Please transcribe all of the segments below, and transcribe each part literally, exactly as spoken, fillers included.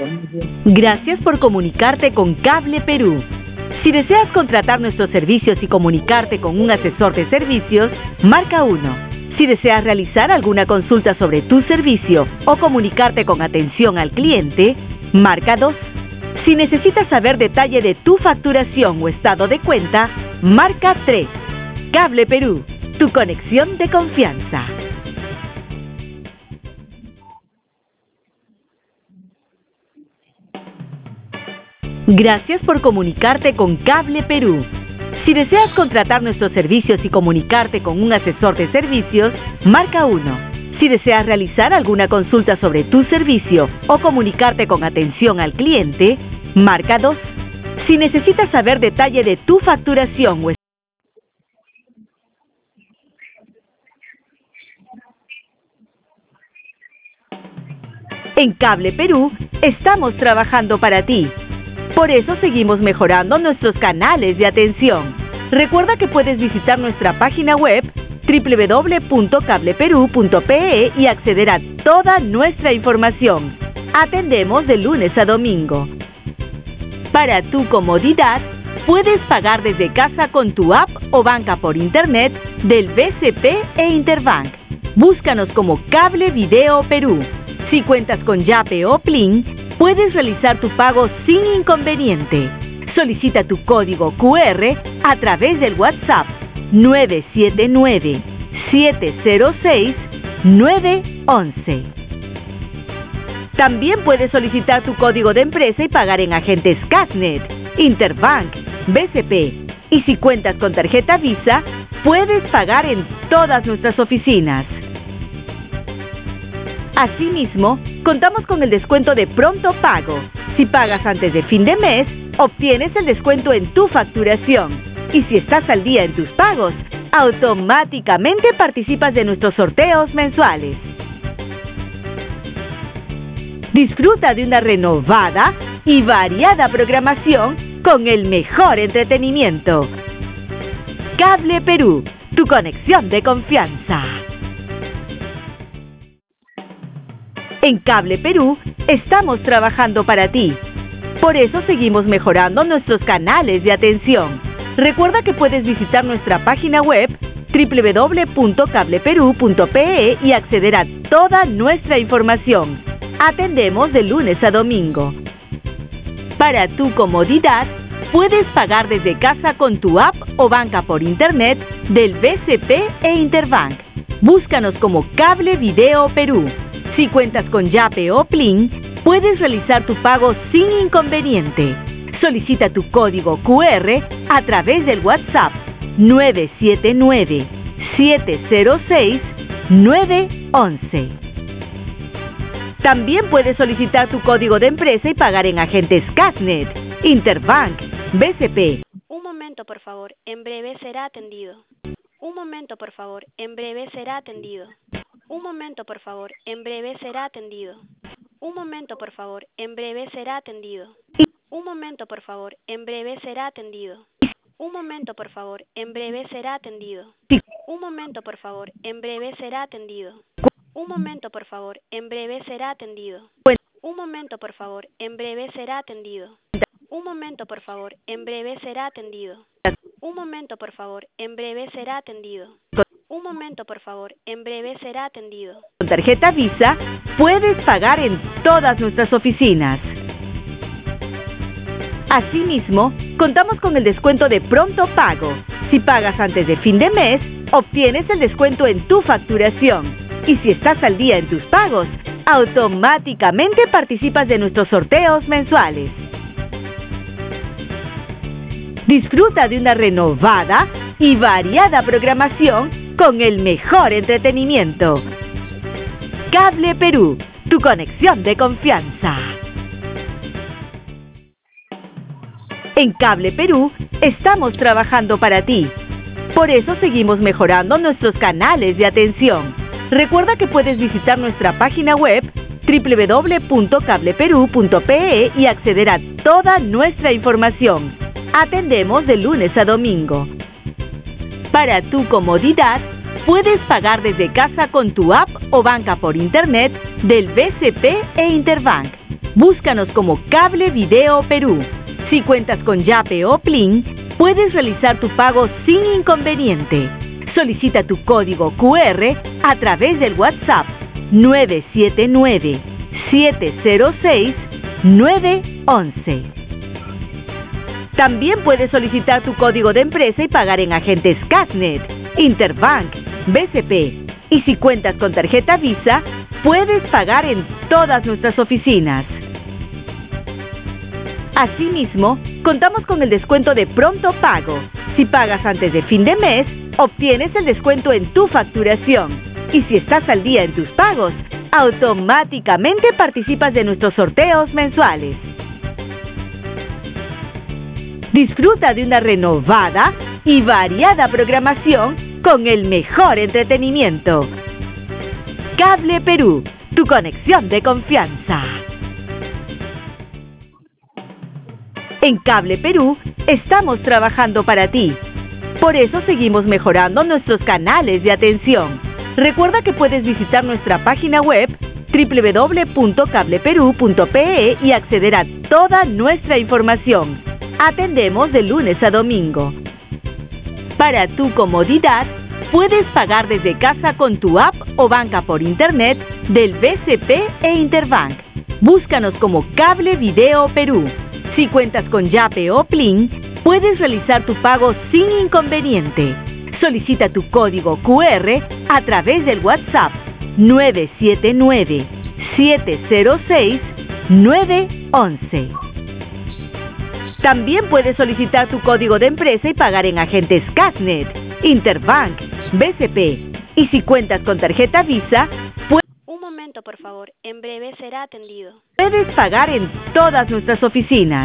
Gracias por comunicarte con Cable Perú. Si deseas contratar nuestros servicios y comunicarte con un asesor de servicios, marca uno. Si deseas realizar alguna consulta sobre tu servicio o comunicarte con atención al cliente, marca dos. Si necesitas saber detalle de tu facturación o estado de cuenta, marca tres. Cable Perú, tu conexión de confianza. Gracias por comunicarte con Cable Perú. Si deseas contratar nuestros servicios y comunicarte con un asesor de servicios, marca uno. Si deseas realizar alguna consulta sobre tu servicio o comunicarte con atención al cliente, marca dos. Si necesitas saber detalle de tu facturación o En Cable Perú, estamos trabajando para ti. Por eso seguimos mejorando nuestros canales de atención. Recuerda que puedes visitar nuestra página web doble u doble u doble u punto cable perú punto pe e y acceder a toda nuestra información. Atendemos de lunes a domingo. Para tu comodidad, puedes pagar desde casa con tu app o banca por internet del B C P e Interbank. Búscanos como Cable Video Perú. Si cuentas con Yape o Plin, puedes realizar tu pago sin inconveniente. Solicita tu código cu erre a través del WhatsApp nueve siete nueve, siete cero seis, nueve once. También puedes solicitar tu código de empresa y pagar en agentes Cashnet, Interbank, B C P. Y si cuentas con tarjeta Visa, puedes pagar en todas nuestras oficinas. Asimismo, contamos con el descuento de pronto pago. Si pagas antes de fin de mes, obtienes el descuento en tu facturación. Y si estás al día en tus pagos, automáticamente participas de nuestros sorteos mensuales. Disfruta de una renovada y variada programación con el mejor entretenimiento. Cable Perú, tu conexión de confianza. En Cable Perú, estamos trabajando para ti. Por eso seguimos mejorando nuestros canales de atención. Recuerda que puedes visitar nuestra página web doble u doble u doble u punto cable perú punto pe e y acceder a toda nuestra información. Atendemos de lunes a domingo. Para tu comodidad, puedes pagar desde casa con tu app o banca por internet del B C P e Interbank. Búscanos como Cable Video Perú. Si cuentas con Yape o Plin, puedes realizar tu pago sin inconveniente. Solicita tu código cu erre a través del WhatsApp nueve siete nueve, siete cero seis, nueve once. También puedes solicitar tu código de empresa y pagar en agentes Cashnet, Interbank, B C P. Un momento, por favor. En breve será atendido. Un momento, por favor. En breve será atendido. Un momento, por favor. En breve será atendido. Un momento, por favor. En breve será atendido. Un momento, por favor. En breve será atendido. Un momento, por favor. En breve será atendido. Un momento, por favor. En breve será atendido. Un momento, por favor. En breve será atendido. Un momento, por favor. En breve será atendido. Un momento, por favor. En breve será atendido. Un momento, por favor. En breve será atendido. Un momento, por favor. En breve será atendido. Con tarjeta Visa, puedes pagar en todas nuestras oficinas. Asimismo, contamos con el descuento de pronto pago. Si pagas antes de fin de mes, obtienes el descuento en tu facturación. Y si estás al día en tus pagos, automáticamente participas de nuestros sorteos mensuales. Disfruta de una renovada y variada programación con el mejor entretenimiento. Cable Perú, tu conexión de confianza. En Cable Perú, estamos trabajando para ti. Por eso seguimos mejorando nuestros canales de atención. Recuerda que puedes visitar nuestra página web doble u doble u doble u punto cable perú punto pe e y acceder a toda nuestra información. Atendemos de lunes a domingo. Para tu comodidad, puedes pagar desde casa con tu app o banca por internet del B C P e Interbank. Búscanos como Cable Video Perú. Si cuentas con Yape o Plin, puedes realizar tu pago sin inconveniente. Solicita tu código cu erre a través del WhatsApp nueve siete nueve, siete cero seis, nueve once. También puedes solicitar tu código de empresa y pagar en agentes Casnet, Interbank, B C P. Y si cuentas con tarjeta Visa, puedes pagar en todas nuestras oficinas. Asimismo, contamos con el descuento de pronto pago. Si pagas antes de fin de mes, obtienes el descuento en tu facturación. Y si estás al día en tus pagos, automáticamente participas de nuestros sorteos mensuales. Disfruta de una renovada y variada programación con el mejor entretenimiento. Cable Perú, tu conexión de confianza. En Cable Perú estamos trabajando para ti. Por eso seguimos mejorando nuestros canales de atención. Recuerda que puedes visitar nuestra página web doble u doble u doble u punto cable perú punto pe e y acceder a toda nuestra información. Atendemos de lunes a domingo. Para tu comodidad, puedes pagar desde casa con tu app o banca por internet del B C P e Interbank. Búscanos como Cable Video Perú. Si cuentas con Yape o Plin, puedes realizar tu pago sin inconveniente. Solicita tu código cu erre a través del WhatsApp nueve siete nueve, siete cero seis, nueve once. También puedes solicitar tu código de empresa y pagar en agentes Casnet, Interbank, B C P. Y si cuentas con tarjeta Visa, puedes... Un momento, por favor. En breve será atendido. Puedes pagar en todas nuestras oficinas.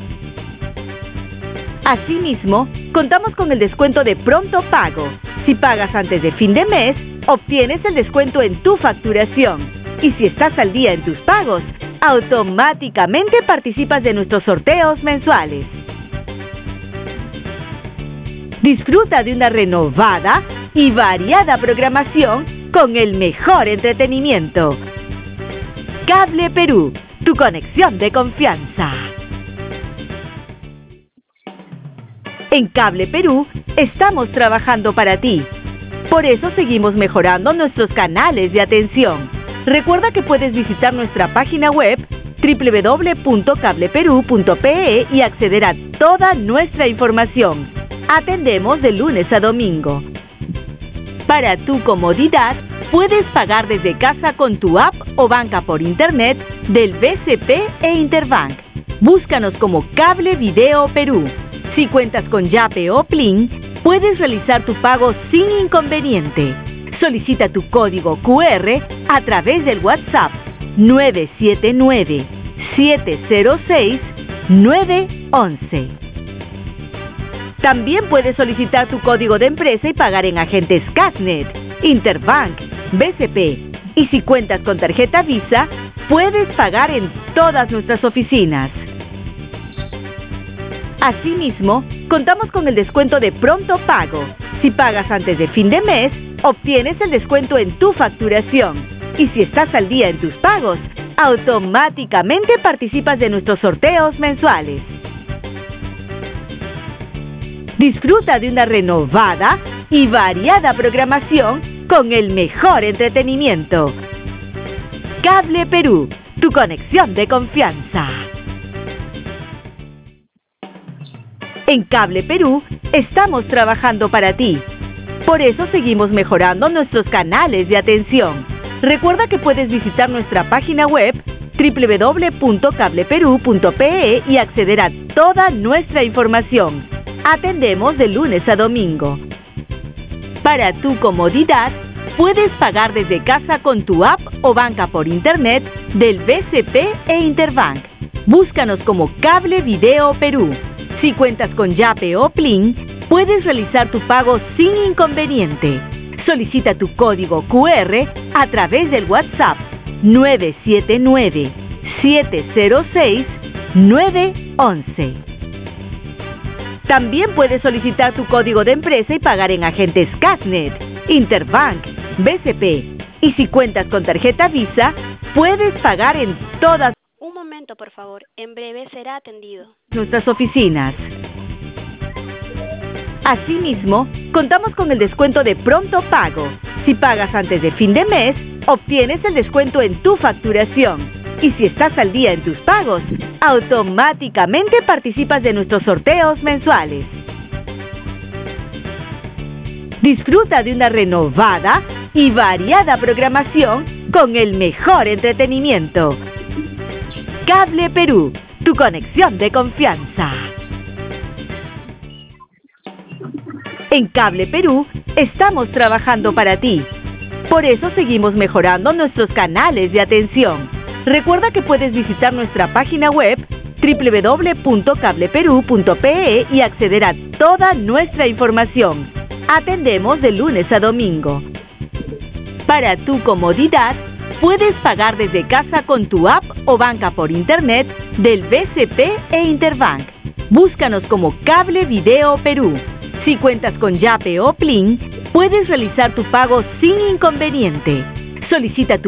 Asimismo, contamos con el descuento de pronto pago. Si pagas antes de fin de mes, obtienes el descuento en tu facturación. Y si estás al día en tus pagos, automáticamente participas de nuestros sorteos mensuales. Disfruta de una renovada y variada programación con el mejor entretenimiento. Cable Perú, tu conexión de confianza. En Cable Perú estamos trabajando para ti. Por eso seguimos mejorando nuestros canales de atención. Recuerda que puedes visitar nuestra página web doble u doble u doble u punto cable perú punto pe e y acceder a toda nuestra información. Atendemos de lunes a domingo. Para tu comodidad, puedes pagar desde casa con tu app o banca por internet del B C P e Interbank. Búscanos como Cable Video Perú. Si cuentas con Yape o Plin, puedes realizar tu pago sin inconveniente. Solicita tu código cu erre a través del WhatsApp nueve siete nueve, siete cero seis, nueve once. También puedes solicitar tu código de empresa y pagar en agentes Casnet, Interbank, B C P. Y si cuentas con tarjeta Visa, puedes pagar en todas nuestras oficinas. Asimismo, contamos con el descuento de pronto pago. Si pagas antes de fin de mes, obtienes el descuento en tu facturación. Y si estás al día en tus pagos, automáticamente participas de nuestros sorteos mensuales. Disfruta de una renovada y variada programación con el mejor entretenimiento. Cable Perú, tu conexión de confianza. En Cable Perú estamos trabajando para ti. Por eso seguimos mejorando nuestros canales de atención. Recuerda que puedes visitar nuestra página web doble u doble u doble u punto cable perú punto pe e y acceder a toda nuestra información. Atendemos de lunes a domingo. Para tu comodidad, puedes pagar desde casa con tu app o banca por internet del B C P e Interbank. Búscanos como Cable Video Perú. Si cuentas con Yape o Plin, puedes realizar tu pago sin inconveniente. Solicita tu código cu erre a través del WhatsApp nueve siete nueve, siete cero seis, nueve once. También puedes solicitar tu código de empresa y pagar en agentes Casnet, Interbank, B C P. Y si cuentas con tarjeta Visa, puedes pagar en todas... Un momento. momento, por favor. En breve será atendido. Nuestras oficinas. Asimismo, contamos con el descuento de pronto pago. Si pagas antes de fin de mes, obtienes el descuento en tu facturación. Y si estás al día en tus pagos, automáticamente participas de nuestros sorteos mensuales. Disfruta de una renovada y variada programación con el mejor entretenimiento. Cable Perú, tu conexión de confianza. En Cable Perú estamos trabajando para ti. Por eso seguimos mejorando nuestros canales de atención. Recuerda que puedes visitar nuestra página web doble u doble u doble u punto cable perú punto pe e y acceder a toda nuestra información. Atendemos de lunes a domingo. Para tu comodidad, puedes pagar desde casa con tu app o banca por internet del B C P e Interbank. Búscanos como Cable Video Perú. Si cuentas con Yape o Plin, puedes realizar tu pago sin inconveniente. Solicita tu